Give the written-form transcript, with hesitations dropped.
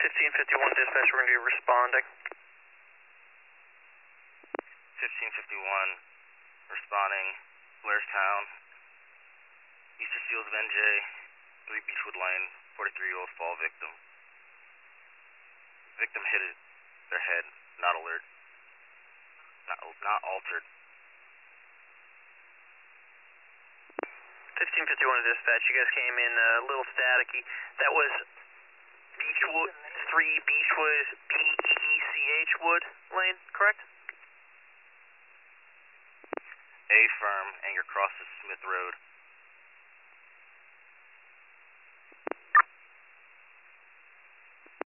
1551 dispatch, we're going to be responding. 1551, responding, Blairstown, Easter Seals of NJ, 3 Beechwood Lane, 43-year-old fall victim. Victim hit their head, not alert, not altered. 1551 dispatch, you guys came in a little staticky. That was Beechwood, 3 Beechwood, B-E-E-C-H Wood Lane, correct? A firm, and you're across the Smith Road.